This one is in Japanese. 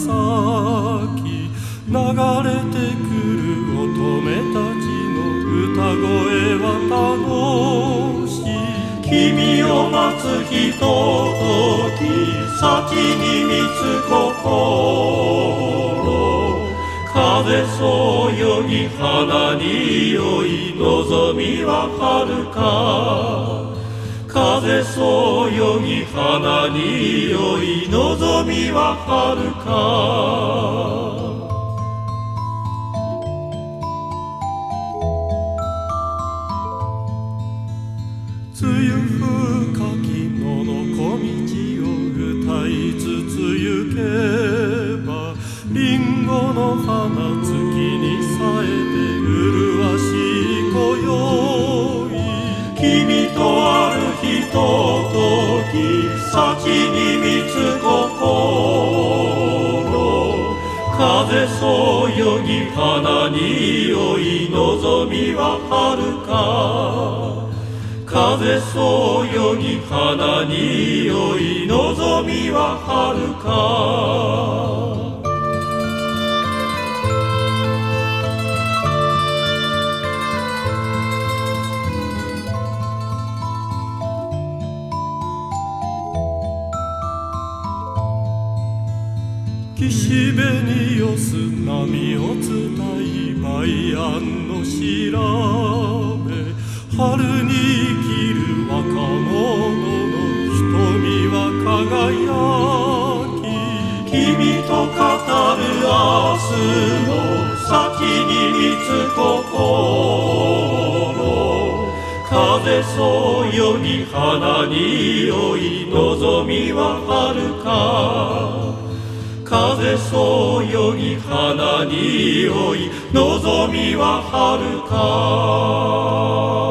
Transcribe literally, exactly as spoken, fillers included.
き流れてくる乙女たちの歌声は楽しい。君を待つひととき先に満つ心、風そよぎ花に酔い望みは遥か。風そよぎ花に酔い望みは遥か。梅雨深き野の小道を歌いつつ行けば、リンゴの花月に咲えて麗しい今宵。君とあるひととき先に満つ心、風そよぎ花に酔い望みは遥か。風そよぎ花に酔い望みは遥か。岸辺によす波を伝い梅庵の調べ、春に生きる若者の瞳は輝き、君と語る明日の先に満つ心、風そよぎ花に酔い望みは遥か。風そよぎ花に酔い望みは遥か。